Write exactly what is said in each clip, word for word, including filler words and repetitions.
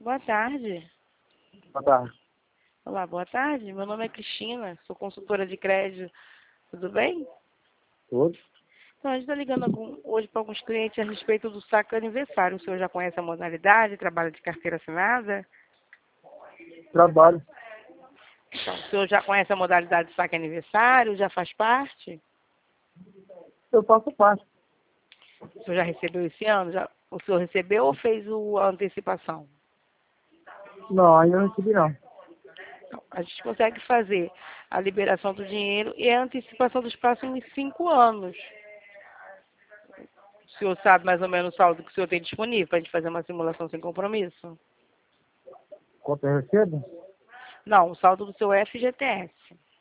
Boa tarde. Boa tarde. Olá, boa tarde. Meu nome é Cristina, sou consultora de crédito. Tudo bem? Todos? Então, a gente está ligando algum- hoje para alguns clientes a respeito do saque aniversário. O senhor já conhece a modalidade, trabalha de carteira assinada? Trabalho. Então, o senhor já conhece a modalidade de saque aniversário? Já faz parte? Eu faço parte. O senhor já recebeu esse ano? Já, o senhor recebeu ou fez o, a antecipação? Não, ainda não recebi não. Então, a gente consegue fazer a liberação do dinheiro e a antecipação dos próximos cinco anos. O senhor sabe mais ou menos o saldo que o senhor tem disponível para a gente fazer uma simulação sem compromisso? Quanto eu recebo? Não, o saldo do seu F G T S.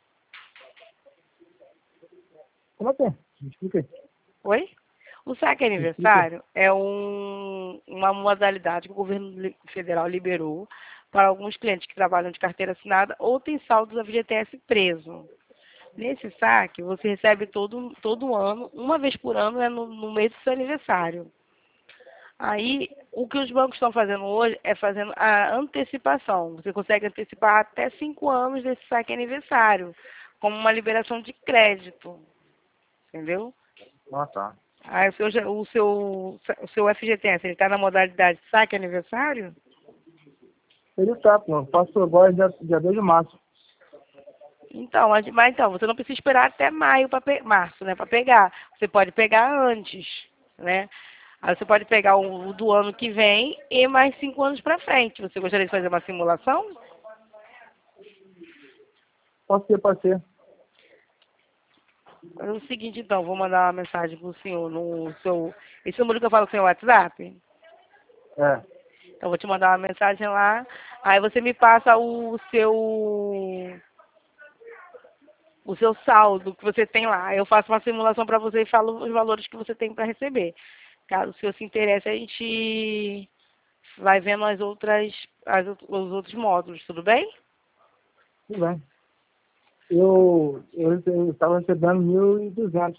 Como é que é? Me explica aí. Oi? O saque Me explica. aniversário é um, uma modalidade que o governo li- federal liberou para alguns clientes que trabalham de carteira assinada ou têm saldo do F G T S preso. Nesse saque, você recebe todo, todo ano, uma vez por ano, é no, no mês do seu aniversário. Aí, o que os bancos estão fazendo hoje é fazendo a antecipação. Você consegue antecipar até cinco anos desse saque aniversário, como uma liberação de crédito. Entendeu? Ah, tá. Aí o seu, já- o seu, o seu F G T S, ele está na modalidade saque aniversário? Ele tá, pô. Eu faço agora dia, dia dois de março. Então, mas mas então, você não precisa esperar até maio para março, né, para pegar. Você pode pegar antes, né? Aí você pode pegar o, o do ano que vem e mais cinco anos para frente. Você gostaria de fazer uma simulação? Pode ser, pode ser. É o seguinte, então, vou mandar uma mensagem para o senhor no seu... Esse número que eu falo com o seu WhatsApp? É. Então, vou te mandar uma mensagem lá. Aí você me passa o seu... o seu saldo que você tem lá. Eu faço uma simulação para você e falo os valores que você tem para receber. Caso o senhor se interesse, a gente vai vendo as outras, as, out- os outros módulos, tudo bem? Tudo bem. Eu eu estava recebendo mil e duzentos.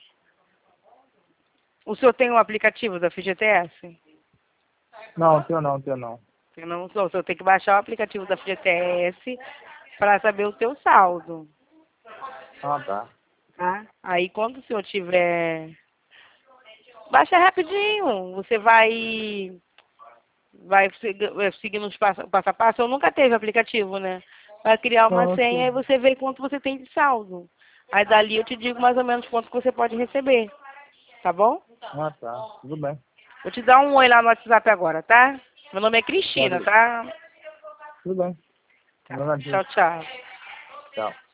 O senhor tem o aplicativo da F G T S? Não, tenho não, tenho não. Eu não, o senhor tem que baixar o aplicativo da F G T S para saber o seu saldo, Ah, tá. tá? Aí quando o senhor tiver... Baixa rapidinho, você vai vai segui- eh, seguindo os passo, passo a passo. Eu nunca teve aplicativo, né? Vai criar uma Não, senha e sim. você vê quanto você tem de saldo. Aí dali eu te digo mais ou menos quanto que você pode receber, tá bom? Ah, tá. Tudo bem. Vou te dar um oi lá no WhatsApp agora, tá? Meu nome é Cristina, Pode. tá? Tudo bem. Tá. Não, Tchau, tchau. tchau.